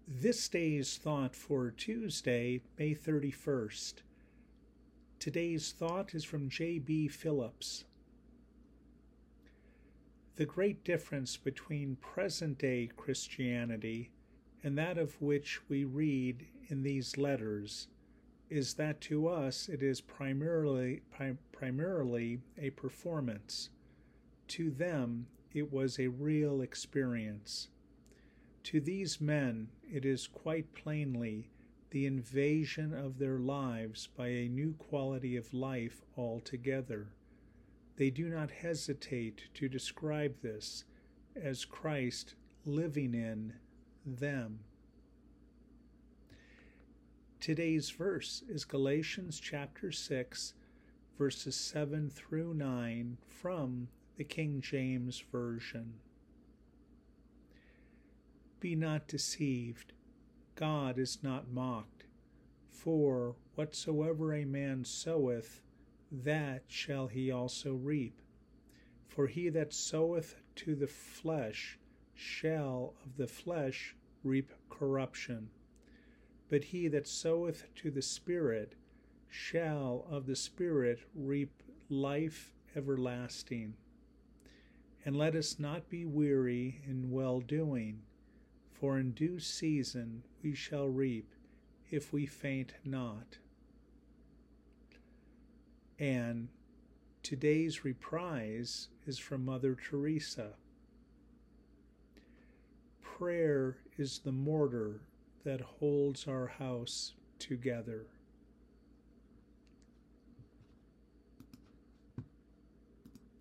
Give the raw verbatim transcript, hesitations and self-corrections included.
This day's thought for Tuesday, May thirty-first. Today's thought is from J B Phillips. The great difference between present-day Christianity and that of which we read in these letters is that to us it is primarily, pri- primarily a performance. To them, it was a real experience. To these men, it is quite plainly the invasion of their lives by a new quality of life altogether. They do not hesitate to describe this as Christ living in them. Today's verse is Galatians chapter six, verses seven through nine from the King James Version. Be not deceived, God is not mocked. For whatsoever a man soweth, that shall he also reap. For he that soweth to the flesh shall of the flesh reap corruption. But he that soweth to the Spirit shall of the Spirit reap life everlasting. And let us not be weary in well-doing, for in due season we shall reap, if we faint not. And today's reprise is from Mother Teresa. Prayer is the mortar that holds our house together.